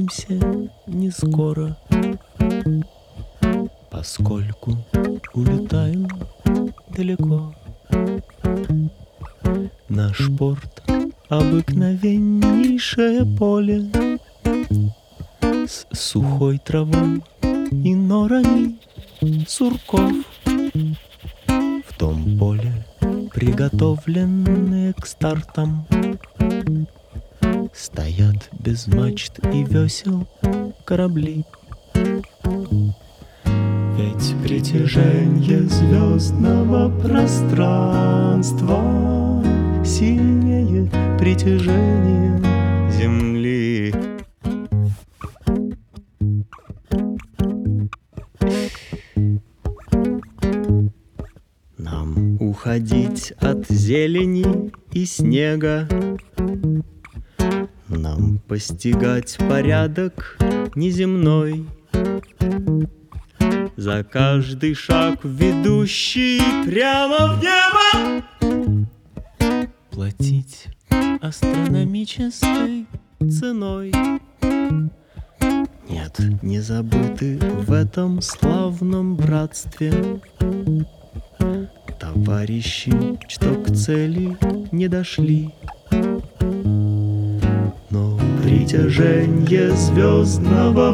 увидимся не скоро, поскольку улетаем далеко. Наш порт — обыкновеннейшее поле с сухой травой и норами сурков. В том поле, приготовленные к стартам, стоят без мачт и весел корабли. Ведь притяжение звездного пространства сильнее притяжения Земли. Нам уходить от зелени и снега, нам постигать порядок неземной, за каждый шаг, ведущий прямо в небо, платить астрономической ценой. Нет, не забыты в этом славном братстве товарищи, что к цели не дошли. Но притяжение звездного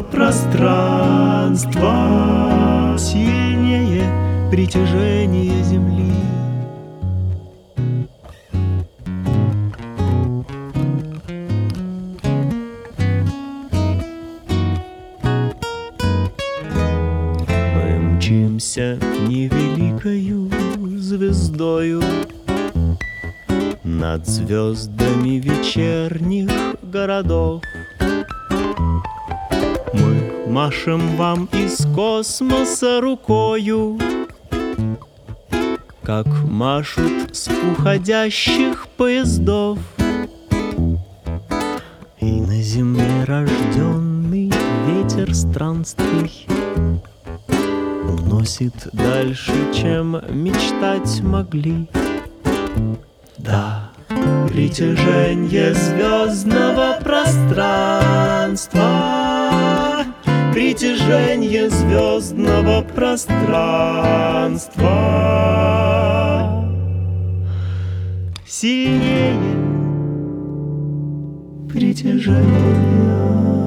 пространства сильнее притяжения Земли. Мы мчимся невеликою звездою над звездами вечерних городов. Мы машем вам из космоса рукою, как машут с уходящих поездов. И на земле рожденный ветер странствий уносит дальше, чем мечтать могли. Да, притяжение звездного пространства, притяжение звездного пространства сильнее притяжения